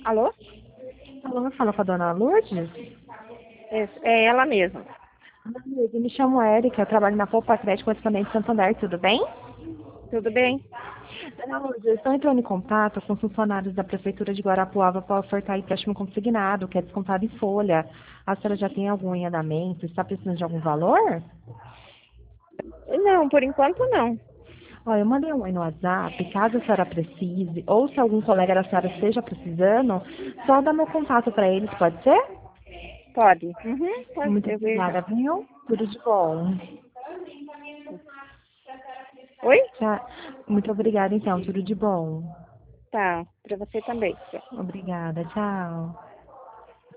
Alô? Alô, fala com a dona Lourdes? É ela mesma. Dona Lourdes, eu me chamo Érica, eu trabalho na Poupa Crédito Correspondente Santander, tudo bem? Tudo bem? Dona Lourdes, eu estou entrando em contato com funcionários da Prefeitura de Guarapuava para ofertar empréstimo consignado, que é descontado em folha. A senhora já tem algum em andamento? Está precisando de algum valor? Não, por enquanto não. Ó, eu mandei um oi no WhatsApp, caso a senhora precise, ou se algum colega da senhora esteja precisando, só dá meu contato para eles, pode ser? Pode? Uhum, pode. Muito Eu vejo. obrigada, viu? Tudo de bom. Oi? Tchau. Muito obrigada, então. Tudo de bom. Tá, pra você também. Obrigada. Tchau.